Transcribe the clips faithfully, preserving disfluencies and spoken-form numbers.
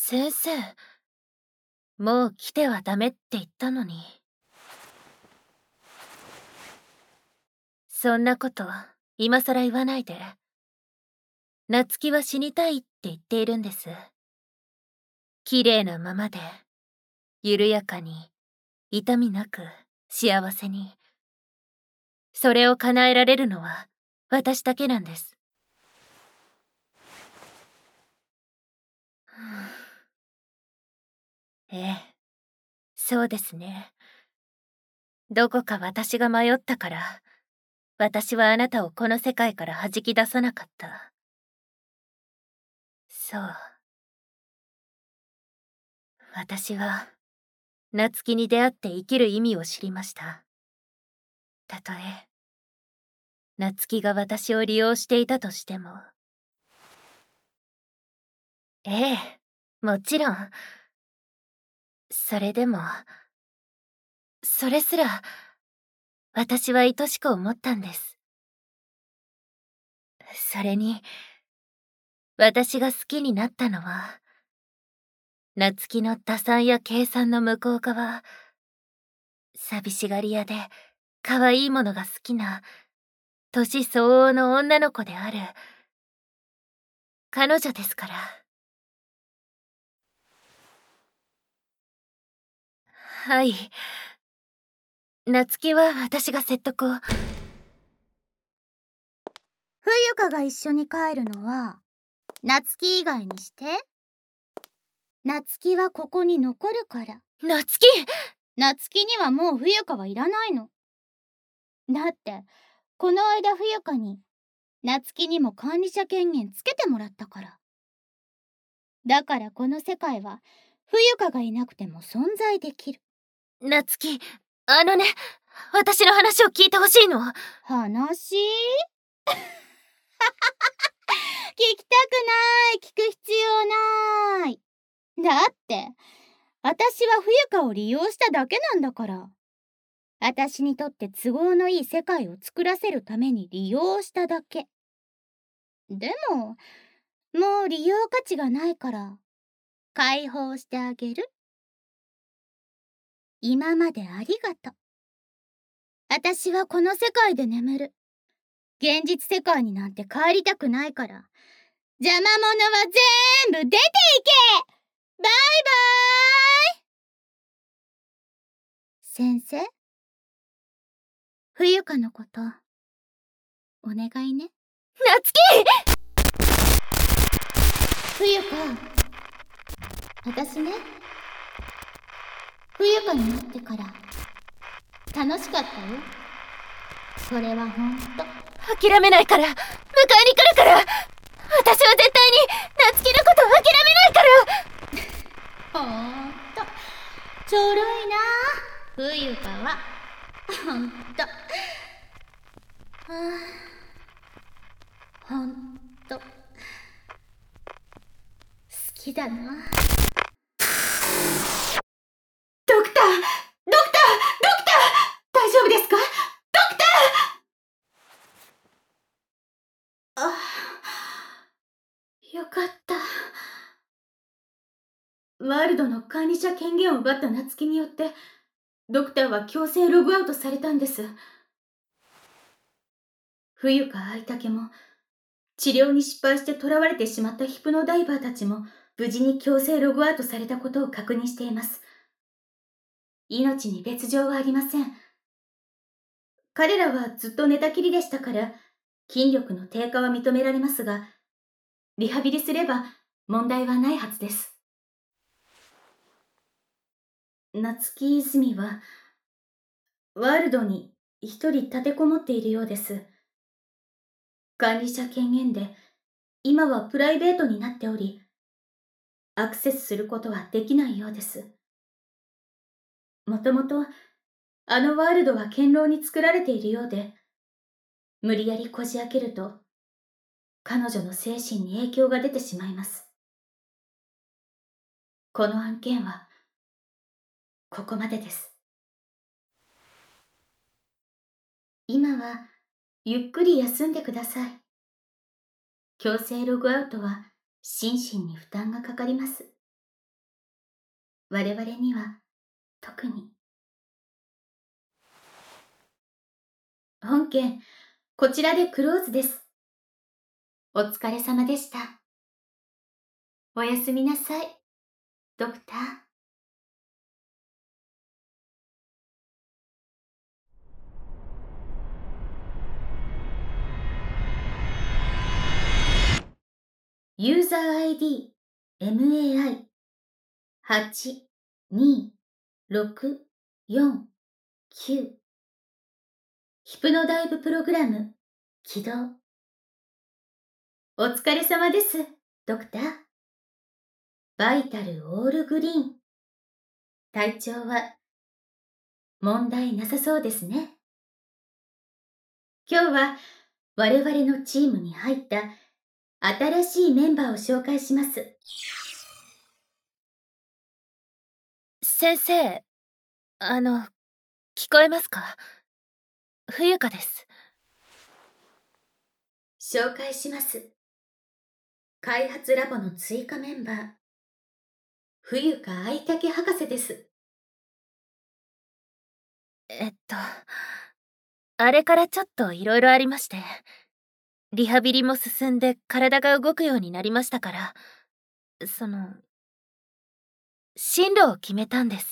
先生、もう来てはダメって言ったのに。そんなこと今さら言わないで。夏希は死にたいって言っているんです。綺麗なままで、緩やかに、痛みなく、幸せに。それを叶えられるのは私だけなんです。ええ、そうですね。どこか私が迷ったから、私はあなたをこの世界から弾き出さなかった。そう。私は、夏希に出会って生きる意味を知りました。たとえ、夏希が私を利用していたとしても。ええ、もちろん。それでも、それすら、私は愛しく思ったんです。それに、私が好きになったのは、夏希の打算や計算の向こう側、寂しがり屋で可愛いものが好きな、年相応の女の子である、彼女ですから。はい。夏希は私が説得を。 冬香が一緒に帰るのは、夏希以外にして。夏希はここに残るから。 夏希夏希にはもう冬香はいらないの。だって、この間冬香に、夏希にも管理者権限つけてもらったから。だからこの世界は、冬香がいなくても存在できる。 夏希、あのね、私の話を聞いてほしいの。 話聞きたくない。聞く必要ない。だって、私は冬香を利用しただけなんだから。私にとって都合のいい世界を作らせるために利用しただけ。でも、もう利用価値がないから、解放してあげる。今までありがとう。私はこの世界で眠る。現実世界になんて帰りたくないから、邪魔者は全部出ていけ！バイバーイ！先生？冬香のこと、お願いね。 夏希！ 冬香、私ね、冬香になってから楽しかったよ。それはほんと。 諦めないから、迎えに来るから。私は絶対に夏希のことを諦めないから。ほんとちょろいな冬香は。ほんと。はあ、ほんと好きだな。ドクター、ドクター、ドクター、大丈夫ですか？ドクター！ああ、よかった。ワールドの管理者権限を奪った夏希によって、ドクターは強制ログアウトされたんです。冬香愛竹も、治療に失敗して囚われてしまったヒプノダイバーたちも、無事に強制ログアウトされたことを確認しています。命に別状はありません。彼らはずっと寝たきりでしたから、筋力の低下は認められますが、リハビリすれば問題はないはずです。夏希泉は、ワールドに一人立てこもっているようです。管理者権限で、今はプライベートになっており、アクセスすることはできないようです。もともと、あのワールドは堅牢に作られているようで、無理やりこじ開けると、彼女の精神に影響が出てしまいます。この案件は、ここまでです。今は、ゆっくり休んでください。強制ログアウトは、心身に負担がかかります。 我々には特に。本件、こちらでクローズです。お疲れ様でした。おやすみなさい、ドクター。ユーザー アイディー エムエーアイ はちにろくよんきゅう。ヒプノダイブプログラム起動。お疲れ様です、ドクター。バイタルオールグリーン。体調は問題なさそうですね。今日は我々のチームに入った新しいメンバーを紹介します。 先生、あの、聞こえますか？冬香です。 紹介します。開発ラボの追加メンバー、冬香愛武博士です。 えっと、あれからちょっといろいろありまして、リハビリも進んで体が動くようになりましたから、その、進路を決めたんです。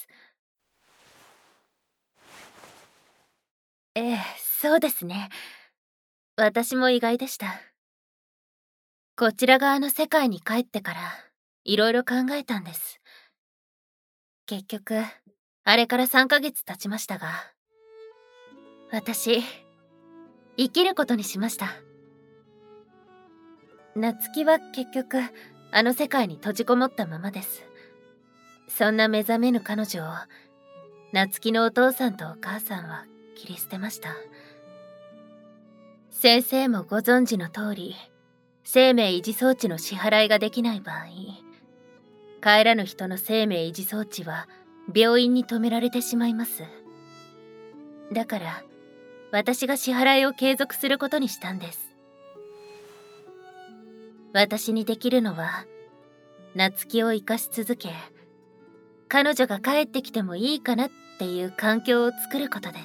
ええ、そうですね。私も意外でした。こちら側の世界に帰ってから、いろいろ考えたんです。結局、あれからさんかげつ経ちましたが、私、生きることにしました。夏希は結局、あの世界に閉じこもったままです。そんな目覚めぬ彼女を、夏希のお父さんとお母さんは切り捨てました。先生もご存知の通り、生命維持装置の支払いができない場合、帰らぬ人の生命維持装置は病院に止められてしまいます。だから、私が支払いを継続することにしたんです。私にできるのは、夏希を生かし続け、彼女が帰ってきてもいいかなっていう環境を作ることです。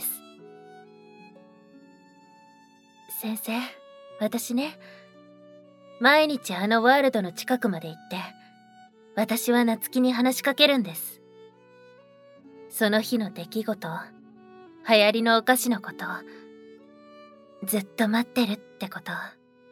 先生、私ね、毎日あのワールドの近くまで行って、私は夏希に話しかけるんです。その日の出来事、流行りのお菓子のこと、ずっと待ってるってこと、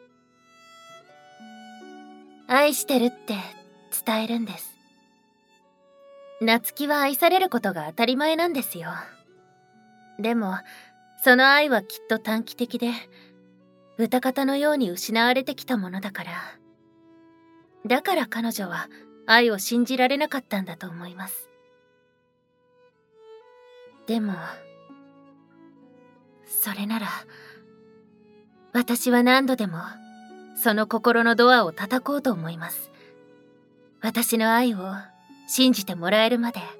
愛してるって伝えるんです。夏希は愛されることが当たり前なんですよ。でも、その愛はきっと短期的で、歌方のように失われてきたものだから。だから彼女は愛を信じられなかったんだと思います。でも、それなら、私は何度でも、その心のドアを叩こうと思います。私の愛を信じてもらえるまで。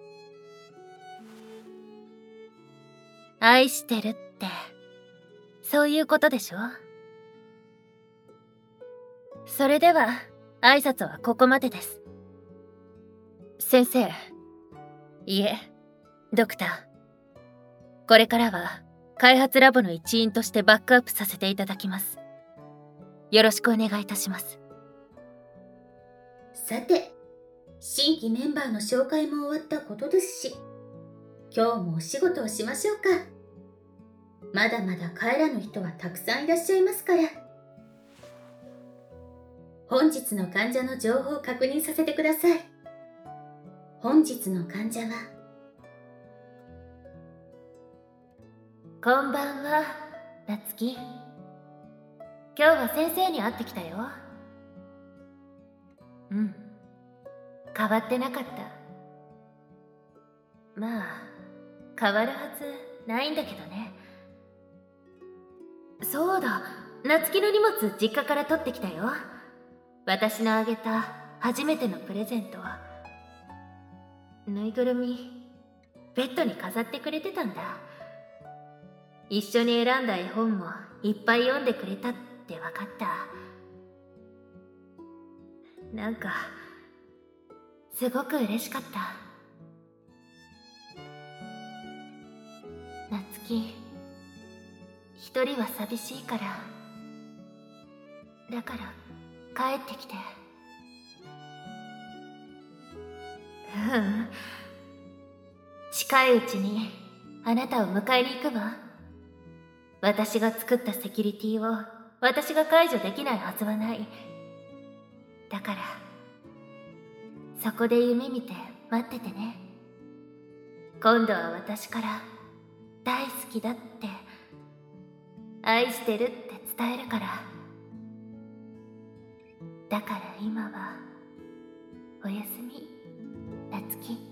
愛してるって、そういうことでしょ？それでは、挨拶はここまでです。先生、いえ、ドクター。これからは、開発ラボの一員としてバックアップさせていただきます。よろしくお願いいたします。 さて、新規メンバーの紹介も終わったことですし、今日もお仕事をしましょうか。まだまだ帰らぬ人はたくさんいらっしゃいますから。本日の患者の情報を確認させてください。本日の患者は、 こんばんは、夏希。今日は先生に会ってきたよ。うん、変わってなかった。まあ、変わるはずないんだけどね。そうだ、夏希の荷物実家から取ってきたよ。私のあげた初めてのプレゼント。ぬいぐるみ、ベッドに飾ってくれてたんだ。一緒に選んだ絵本もいっぱい読んでくれたって分かった。なんか、すごく嬉しかった。 月、一人は寂しいから。だから帰ってきて。うん。近いうちにあなたを迎えに行くわ。私が作ったセキュリティを私が解除できないはずはない。だからそこで夢見て待っててね。今度は私から大好きだって、愛してるって伝えるから。だから今はおやすみ、夏希。